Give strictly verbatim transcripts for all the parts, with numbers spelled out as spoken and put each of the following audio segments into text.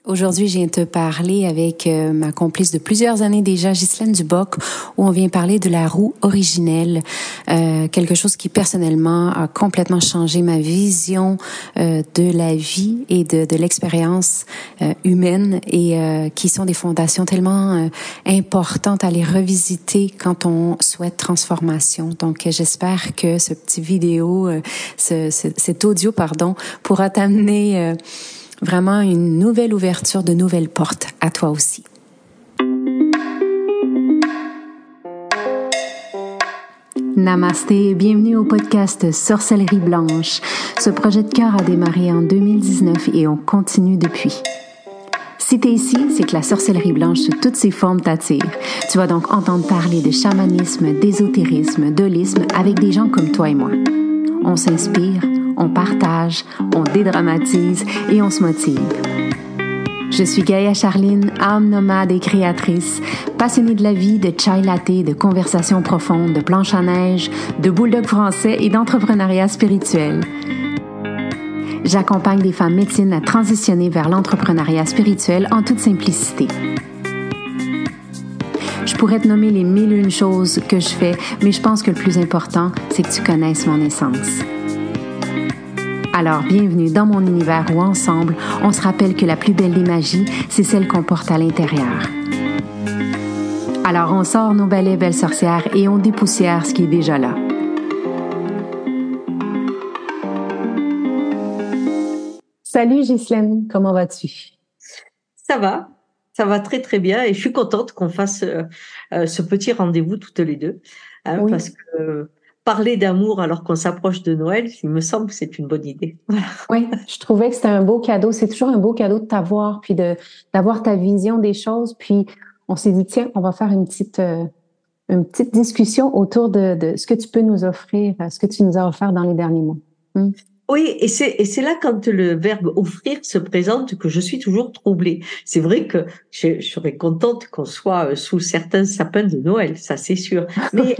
Aujourd'hui, je viens te parler avec euh, ma complice de plusieurs années déjà, Ghislaine Duboc, où on vient parler de la roue originelle, euh, quelque chose qui personnellement a complètement changé ma vision euh, de la vie et de, de l'expérience euh, humaine et euh, qui sont des fondations tellement euh, importantes à les revisiter quand on souhaite transformation. Donc, j'espère que ce petit vidéo, euh, ce, ce, cet audio, pardon, pourra t'amener euh, vraiment une nouvelle ouverture de nouvelles portes à toi aussi. Namasté et bienvenue au podcast Sorcellerie Blanche. Ce projet de cœur a démarré en deux mille dix-neuf et on continue depuis. Si t'es ici, c'est que la sorcellerie blanche sous toutes ses formes t'attire. Tu vas donc entendre parler de chamanisme, d'ésotérisme, d'holisme avec des gens comme toi et moi. On s'inspire, on partage, on dédramatise et on se motive. Je suis Gaïa Charline, âme nomade et créatrice, passionnée de la vie, de chai latte, de conversations profondes, de planches à neige, de bulldog français et d'entrepreneuriat spirituel. J'accompagne des femmes médecines à transitionner vers l'entrepreneuriat spirituel en toute simplicité. Je pourrais te nommer les mille et une choses que je fais, mais je pense que le plus important, c'est que tu connaisses mon essence. Alors, bienvenue dans mon univers où ensemble, on se rappelle que la plus belle des magies, c'est celle qu'on porte à l'intérieur. Alors, on sort nos balais belles sorcières et on dépoussière ce qui est déjà là. Salut Ghislaine, comment vas-tu? Ça va, ça va très très bien et je suis contente qu'on fasse euh, euh, ce petit rendez-vous toutes les deux, hein, Oui. parce que euh, parler d'amour alors qu'on s'approche de Noël, il me semble que c'est une bonne idée. Voilà. Oui, je trouvais que c'était un beau cadeau. C'est toujours un beau cadeau de t'avoir, puis de d'avoir ta vision des choses. Puis on s'est dit, tiens, on va faire une petite, euh, une petite discussion autour de, de ce que tu peux nous offrir, ce que tu nous as offert dans les derniers mois. Hmm. Oui, et c'est et c'est là quand le verbe offrir se présente que je suis toujours troublée. C'est vrai que je, je serais contente qu'on soit sous certains sapins de Noël, ça c'est sûr. Mais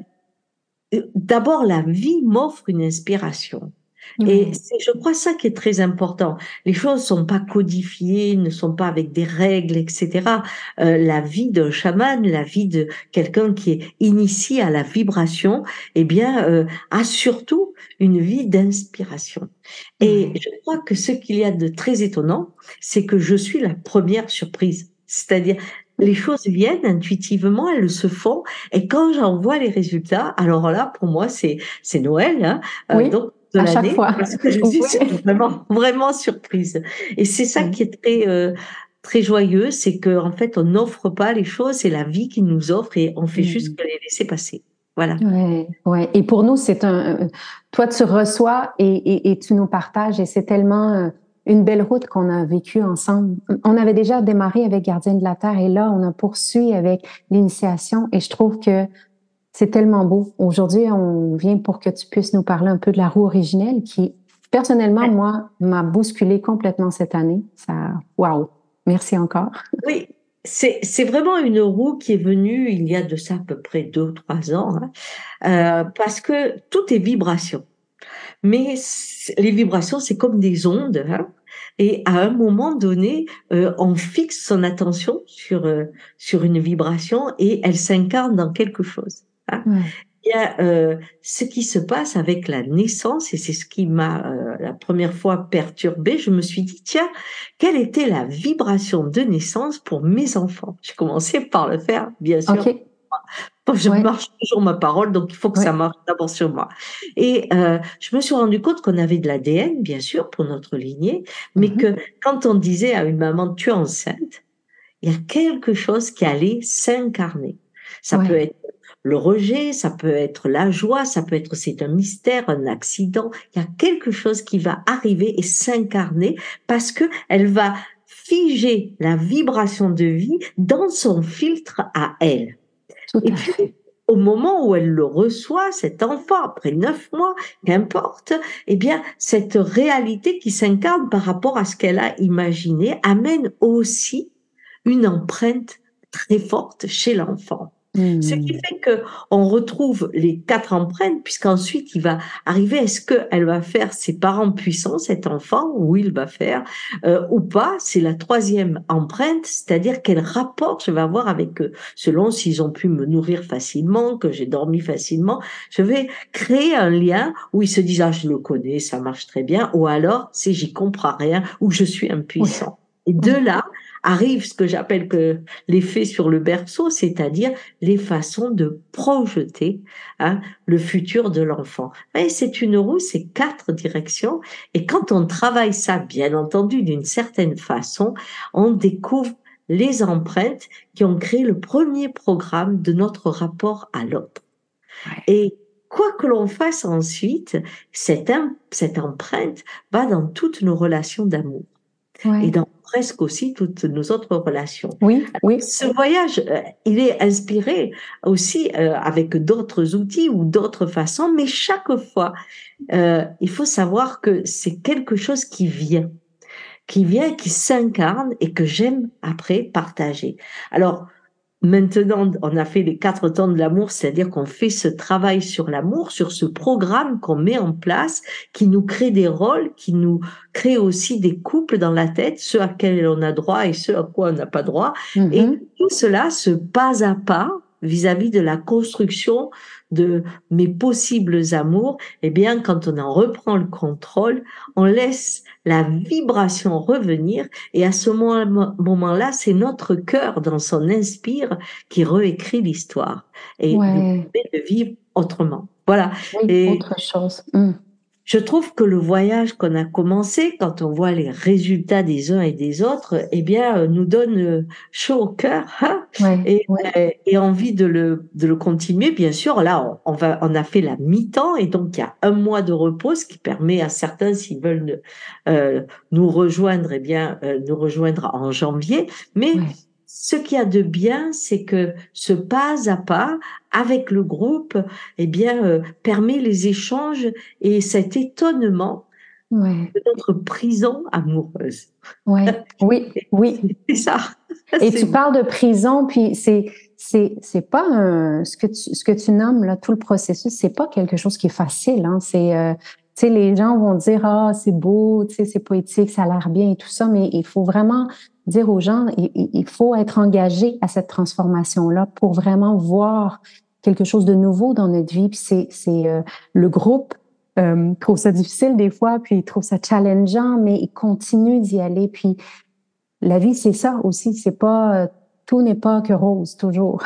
euh, d'abord, la vie m'offre une inspiration. Et Ouais. c'est, je crois, ça qui est très important. Les choses sont pas codifiées, ne sont pas avec des règles, et cetera. Euh, la vie d'un chaman, la vie de quelqu'un qui est initié à la vibration, eh bien, euh, a surtout une vie d'inspiration. Et Ouais. je crois que ce qu'il y a de très étonnant, c'est que je suis la première surprise. C'est-à-dire, les choses viennent intuitivement, elles se font, et quand j'en vois les résultats, alors là, pour moi, c'est c'est Noël, hein. Euh, Oui, donc de à chaque l'année, fois. parce que je Oui. suis vraiment vraiment surprise. Et c'est ça qui est très euh, très joyeux, c'est que en fait, on n'offre pas les choses, c'est la vie qui nous offre et on fait juste Mm. que les laisser passer. Voilà. Ouais, ouais. Et pour nous, c'est un. Toi, tu reçois et, et, et tu nous partages, et c'est tellement euh, une belle route qu'on a vécue ensemble. On avait déjà démarré avec Gardien de la Terre, et là, on a poursuivi avec l'initiation, et je trouve que c'est tellement beau. Aujourd'hui, on vient pour que tu puisses nous parler un peu de la roue originelle, qui, personnellement, moi, m'a bousculé complètement cette année. Ça, waouh! Merci encore. Oui, c'est c'est vraiment une roue qui est venue il y a de ça à peu près deux ou trois ans, hein, euh, parce que tout est vibration. Mais c- les vibrations, c'est comme des ondes, hein, et à un moment donné, euh, on fixe son attention sur euh, sur une vibration et elle s'incarne dans quelque chose, hein. Ouais. Il y a euh, ce qui se passe avec la naissance, et c'est ce qui m'a euh, la première fois perturbée. Je me suis dit, tiens, quelle était la vibration de naissance pour mes enfants? J'ai commencé par le faire, bien sûr. OK. Bon, je Ouais. marche toujours ma parole, donc il faut que ça Ouais. marche d'abord sur moi. Et euh, je me suis rendu compte qu'on avait de l'A D N, bien sûr, pour notre lignée, mais Mhm. que quand on disait à une maman, tu es enceinte, il y a quelque chose qui allait s'incarner. Ça peut Ouais. être le rejet, ça peut être la joie, ça peut être c'est un mystère, un accident. Il y a quelque chose qui va arriver et s'incarner parce que elle va figer la vibration de vie dans son filtre à elle. Tout Et à puis, fait. au moment où elle le reçoit, cet enfant, après neuf mois, qu'importe, eh bien, cette réalité qui s'incarne par rapport à ce qu'elle a imaginé amène aussi une empreinte très forte chez l'enfant. Ce qui Mmh. fait qu'on retrouve les quatre empreintes, puisqu'ensuite il va arriver, est-ce qu'elle va faire ses parents puissants, cet enfant, ou il va faire, euh, ou pas, c'est la troisième empreinte, c'est-à-dire quel rapport je vais avoir avec eux, selon s'ils ont pu me nourrir facilement, que j'ai dormi facilement, je vais créer un lien où ils se disent, ah, je le connais, ça marche très bien, ou alors, c'est j'y comprends rien, ou je suis Oui, impuissant. Et de oui, là arrive ce que j'appelle que l'effet sur le berceau, c'est-à-dire les façons de projeter, hein, le futur de l'enfant. Et c'est une roue, c'est quatre directions. Et quand on travaille ça, bien entendu, d'une certaine façon, on découvre les empreintes qui ont créé le premier programme de notre rapport à l'autre. ouais, Et quoi que l'on fasse ensuite, cette, em- cette empreinte va dans toutes nos relations d'amour et ouais. dans presque aussi toutes nos autres relations. Oui, Alors, oui, ce voyage, euh, il est inspiré aussi euh, avec d'autres outils ou d'autres façons, mais chaque fois, euh, il faut savoir que c'est quelque chose qui vient, qui vient, qui s'incarne et que j'aime après partager. Alors, maintenant, on a fait les quatre temps de l'amour, c'est-à-dire qu'on fait ce travail sur l'amour, sur ce programme qu'on met en place, qui nous crée des rôles, qui nous crée aussi des couples dans la tête, ceux à quels on a droit et ceux à quoi on n'a pas droit. Et mhm, tout cela, ce pas à pas, vis-à-vis de la construction de mes possibles amours, eh bien, quand on en reprend le contrôle, on laisse la vibration revenir et à ce moment- moment-là, c'est notre cœur dans son inspire qui réécrit l'histoire et nous ouais, permet de vivre autrement. Voilà. oui, Et autre chose. Mmh. je trouve que le voyage qu'on a commencé, quand on voit les résultats des uns et des autres, eh bien, euh, nous donne euh, chaud au cœur, hein, Ouais, et, ouais, euh, et envie de le, de le continuer. Bien sûr, là, on, on va, on a fait la mi-temps et donc il y a un mois de repos, ce qui permet à certains, s'ils veulent euh, nous rejoindre, eh bien, euh, nous rejoindre en janvier. Mais ouais, ce qu'il y a de bien, c'est que ce pas à pas avec le groupe, eh bien, euh, permet les échanges et cet étonnement ouais, de notre prison amoureuse. ouais, oui, oui. C'est ça. Et C'est tu parles de prison, puis c'est c'est c'est pas un, ce que tu ce que tu nommes là, tout le processus, c'est pas quelque chose qui est facile, hein. C'est euh, tu sais, les gens vont dire ah c'est beau, tu sais, c'est poétique, ça a l'air bien et tout ça, mais il faut vraiment dire aux gens, il, il faut être engagé à cette transformation-là pour vraiment voir quelque chose de nouveau dans notre vie. Puis c'est c'est euh, le groupe euh, trouve ça difficile des fois, puis il trouve ça challengeant, mais il continue d'y aller, puis la vie, c'est ça aussi. C'est pas, euh, tout n'est pas que rose, toujours.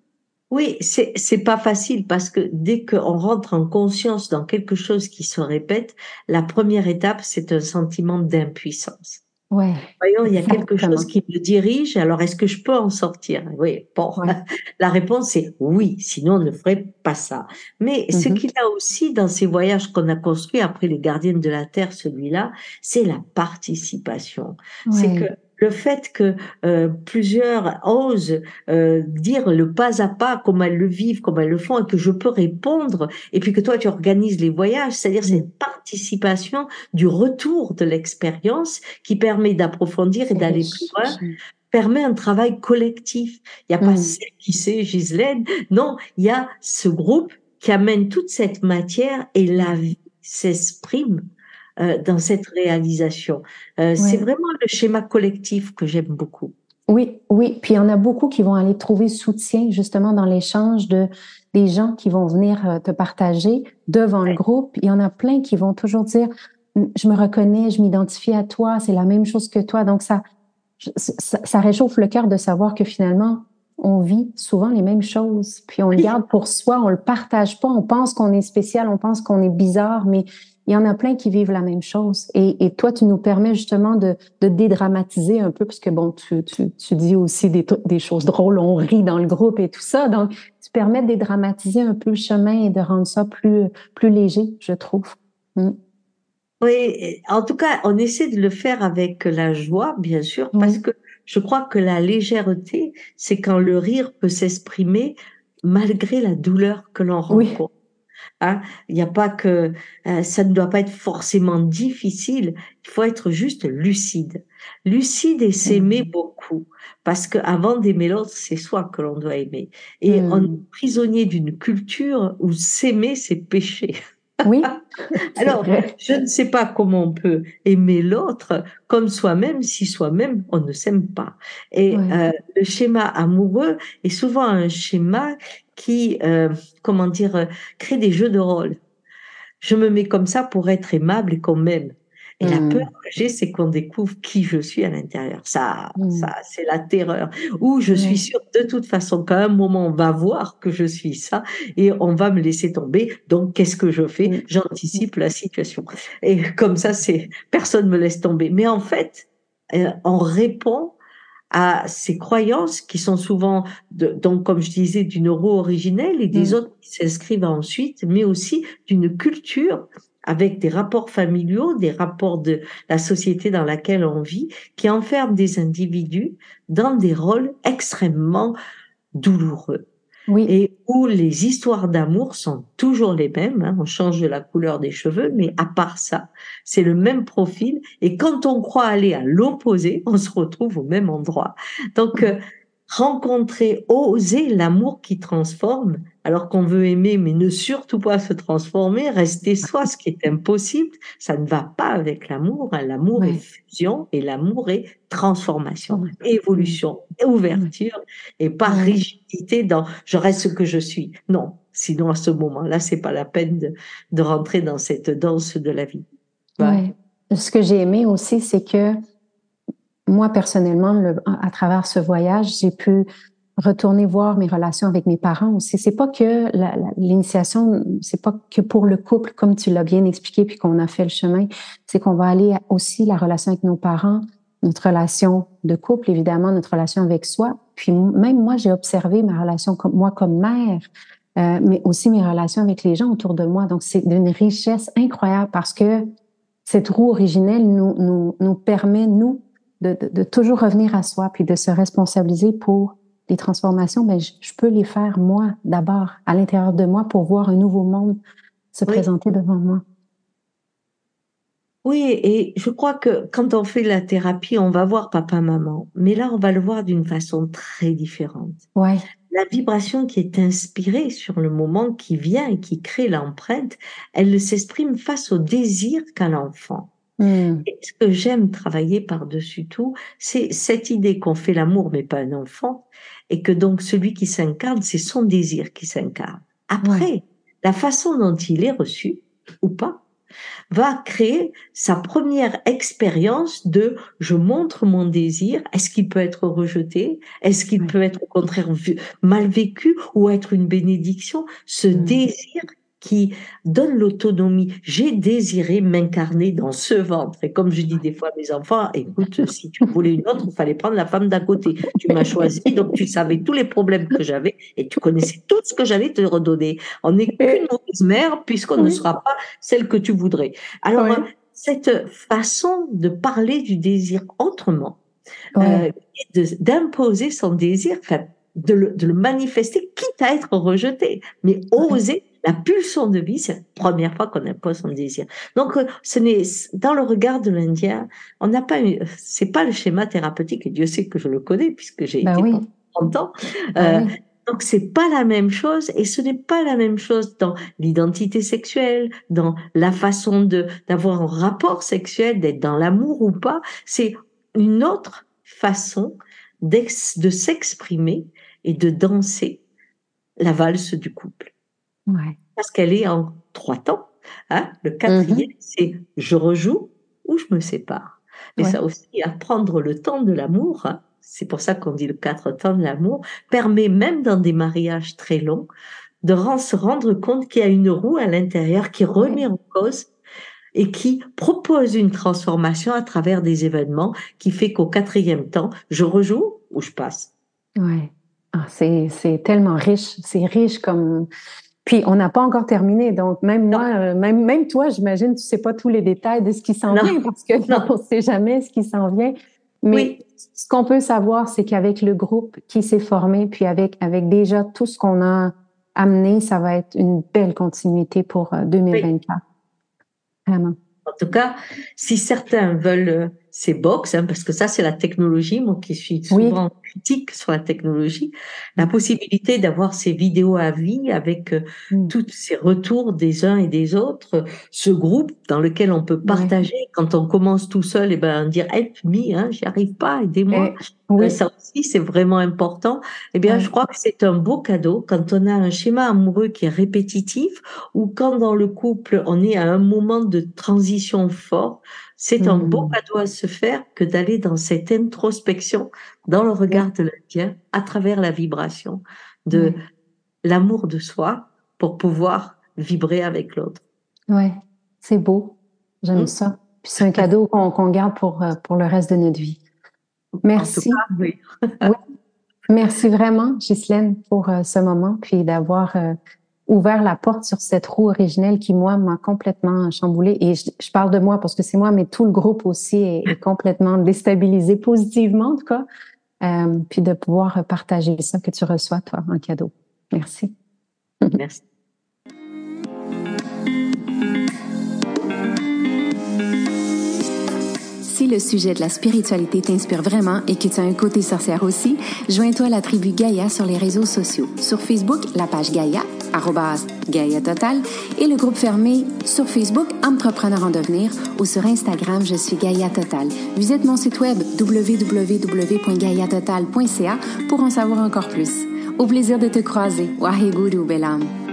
oui, c'est c'est pas facile parce que dès qu'on rentre en conscience dans quelque chose qui se répète, la première étape, c'est un sentiment d'impuissance. Ouais, Voyons, il y a quelque chose exactement. qui me dirige, alors est-ce que je peux en sortir? Oui, bon, Ouais. la réponse est oui, sinon on ne ferait pas ça. Mais ce Mhm. qu'il y a aussi dans ces voyages qu'on a construits après les Gardiennes de la Terre, celui-là, c'est la participation. C'est que Ouais. le fait que euh, plusieurs osent euh, dire le pas à pas, comment elles le vivent, comment elles le font, et que je peux répondre, et puis que toi tu organises les voyages, c'est-à-dire Mm. cette participation du retour de l'expérience qui permet d'approfondir et C'est d'aller plus riche. loin, permet un travail collectif. Il n'y a pas Mm. celle qui sait, Ghislaine. Non, il y a ce groupe qui amène toute cette matière et la vie s'exprime euh, dans cette réalisation. Euh, c'est Ouais. vraiment le schéma collectif que j'aime beaucoup. Oui, oui. Puis il y en a beaucoup qui vont aller trouver soutien justement dans l'échange de des gens qui vont venir euh, te partager devant le Ouais. groupe. Il y en a plein qui vont toujours dire, je me reconnais, je m'identifie à toi, c'est la même chose que toi. Donc ça, ça, ça réchauffe le cœur de savoir que finalement, on vit souvent les mêmes choses, puis on le Oui, garde pour soi, on le partage pas, on pense qu'on est spécial, on pense qu'on est bizarre, mais il y en a plein qui vivent la même chose. Et, et toi, tu nous permets justement de, de dédramatiser un peu, parce que bon, tu, tu, tu dis aussi des, des choses drôles, on rit dans le groupe et tout ça, donc tu permets de dédramatiser un peu le chemin et de rendre ça plus, plus léger, je trouve. Mm. oui, en tout cas, on essaie de le faire avec la joie, bien sûr, parce Oui, que je crois que la légèreté, c'est quand le rire peut s'exprimer malgré la douleur que l'on oui, rencontre. Hein. Il n'y a pas que, euh, ça ne doit pas être forcément difficile. Il faut être juste lucide. Lucide et s'aimer Mm. beaucoup. Parce qu'avant d'aimer l'autre, c'est soi que l'on doit aimer. Et on est Mm. prisonnier d'une culture où s'aimer, c'est péché. Oui, c'est Alors, vrai. je ne sais pas comment on peut aimer l'autre comme soi-même si soi-même on ne s'aime pas. Et Ouais. euh, le schéma amoureux est souvent un schéma qui, euh, comment dire, euh, crée des jeux de rôle. Je me mets comme ça pour être aimable et qu'on m'aime. Et la peur Mm. que j'ai, c'est qu'on découvre qui je suis à l'intérieur. Ça, Mm. ça, c'est la terreur. Ou je suis Ouais. sûre de toute façon qu'à un moment, on va voir que je suis ça et on va me laisser tomber. Donc, qu'est-ce que je fais? Mm. J'anticipe la situation. Et comme ça, c'est, personne me laisse tomber. Mais en fait, euh, on répond à ces croyances qui sont souvent, de, donc comme je disais, du neuro originel et des Mm. autres qui s'inscrivent ensuite, mais aussi d'une culture avec des rapports familiaux, des rapports de la société dans laquelle on vit, qui enferment des individus dans des rôles extrêmement douloureux Oui. et où les histoires d'amour sont toujours les mêmes, hein, on change de la couleur des cheveux, mais à part ça, c'est le même profil. Et quand on croit aller à l'opposé, on se retrouve au même endroit. Donc, euh, rencontrer, oser l'amour qui transforme, alors qu'on veut aimer, mais ne surtout pas se transformer, rester soi, ce qui est impossible, ça ne va pas avec l'amour. Hein. L'amour est Ouais. fusion et l'amour est transformation, Mm. Mm. évolution, et Ouais. ouverture, et pas Ouais. rigidité dans je reste ce que je suis. Non, sinon à ce moment-là, c'est pas la peine de, de rentrer dans cette danse de la vie. Voilà. Ouais. Ce que j'ai aimé aussi, c'est que moi, personnellement, le, à travers ce voyage, j'ai pu retourner voir mes relations avec mes parents aussi. C'est pas que la, la, l'initiation, c'est pas que pour le couple, comme tu l'as bien expliqué, puis qu'on a fait le chemin. C'est qu'on va aller aussi la relation avec nos parents, notre relation de couple, évidemment, notre relation avec soi. Puis même moi, j'ai observé ma relation comme moi comme mère, euh, mais aussi mes relations avec les gens autour de moi. Donc, c'est d'une richesse incroyable parce que cette roue originelle nous, nous, nous permet, nous, de, de, de toujours revenir à soi, puis de se responsabiliser pour les transformations. Ben, je, je peux les faire moi, d'abord, à l'intérieur de moi, pour voir un nouveau monde se Oui, présenter devant moi. oui, et je crois que quand on fait la thérapie, on va voir papa, maman, mais là, on va le voir d'une façon très différente. Ouais, La vibration qui est inspirée sur le moment qui vient et qui crée l'empreinte, elle ne s'exprime face au désir qu'a l'enfant. mm, Et ce que j'aime travailler par-dessus tout, c'est cette idée qu'on fait l'amour mais pas un enfant, et que donc celui qui s'incarne, c'est son désir qui s'incarne. ouais, Après, la façon dont il est reçu, ou pas, va créer sa première expérience de je montre mon désir, est-ce qu'il peut être rejeté, est-ce qu'il ouais, peut être au contraire vu- mal vécu ou être une bénédiction, ce mm, désir qui donne l'autonomie. J'ai désiré m'incarner dans ce ventre. Et comme je dis des fois à mes enfants, écoute, si tu voulais une autre, il fallait prendre la femme d'à côté. Tu m'as choisi, donc tu savais tous les problèmes que j'avais et tu connaissais tout ce que j'allais te redonner. On n'est qu'une ouais. mauvaise mère puisqu'on ne Oui, sera pas celle que tu voudrais. Alors, euh, ouais, cette façon de parler du désir autrement, euh, ouais, de- d'imposer son désir, enfin, de le, de le manifester, quitte à être rejeté, mais ouais, oser la pulsion de vie, c'est la première fois qu'on impose son désir. Donc, euh, ce n'est, dans le regard de l'Indien, on n'a pas eu, c'est pas le schéma thérapeutique, et Dieu sait que je le connais puisque j'ai ben été oui, pendant trente ans. ben Euh, oui, donc, c'est pas la même chose, et ce n'est pas la même chose dans l'identité sexuelle, dans la façon de, d'avoir un rapport sexuel, d'être dans l'amour ou pas. C'est une autre façon d'ex- de s'exprimer et de danser la valse du couple. ouais. Parce qu'elle est en trois temps. Hein. Le quatrième, Mhm, c'est je rejoue ou je me sépare. Et ouais, ça aussi, apprendre le temps de l'amour, hein, c'est pour ça qu'on dit le quatre temps de l'amour, permet même dans des mariages très longs de ren- se rendre compte qu'il y a une roue à l'intérieur qui remet ouais, en cause et qui propose une transformation à travers des événements qui fait qu'au quatrième temps, je rejoue ou je passe. ouais. Ah, c'est, c'est tellement riche, c'est riche comme. Puis on n'a pas encore terminé, donc même Non, moi, euh, même, même toi, j'imagine, tu sais pas tous les détails de ce qui s'en non, vient parce que non, on sait jamais ce qui s'en vient. Mais oui, ce qu'on peut savoir, c'est qu'avec le groupe qui s'est formé, puis avec avec déjà tout ce qu'on a amené, ça va être une belle continuité pour euh, deux mille vingt-quatre. Oui. Vraiment. En tout cas, si certains veulent ces box, hein, parce que ça, c'est la technologie, moi qui suis souvent Oui. critique sur la technologie, la possibilité d'avoir ces vidéos à vie avec euh, Mm. tous ces retours des uns et des autres, ce groupe dans lequel on peut partager. Ouais. Quand on commence tout seul, et ben dire help me, hein, j'y arrive pas, aidez-moi. Et, oui. Euh, ça aussi, c'est vraiment important. Eh bien, Ouais. je crois que c'est un beau cadeau quand on a un schéma amoureux qui est répétitif ou quand dans le couple, on est à un moment de transition fort. C'est un beau Mm. cadeau à se faire que d'aller dans cette introspection, dans le regard Ouais. de l'Indien, à travers la vibration de Ouais. l'amour de soi pour pouvoir vibrer avec l'autre. Ouais. C'est beau. J'aime Hmm. ça. Puis c'est un cadeau qu'on qu'on garde pour, euh, pour le reste de notre vie. En tout Merci. cas, oui. Oui. Merci vraiment, Ghislaine, pour euh, ce moment, puis d'avoir euh, ouvert la porte sur cette roue originelle qui, moi, m'a complètement chamboulée. Et je, je parle de moi parce que c'est moi, mais tout le groupe aussi est, est complètement déstabilisé, positivement en tout cas. Euh, puis de pouvoir partager ça que tu reçois, toi, en cadeau. Merci. Merci. Si le sujet de la spiritualité t'inspire vraiment et que tu as un côté sorcière aussi, joins-toi à la tribu Gaïa sur les réseaux sociaux. Sur Facebook, la page Gaïa, arrobase Gaïa Total, et le groupe fermé sur Facebook, Entrepreneur en devenir, ou sur Instagram, je suis Gaïa Total. Visite mon site web w w w point gaia total point c a pour en savoir encore plus. Au plaisir de te croiser. Waheguru, belle âme.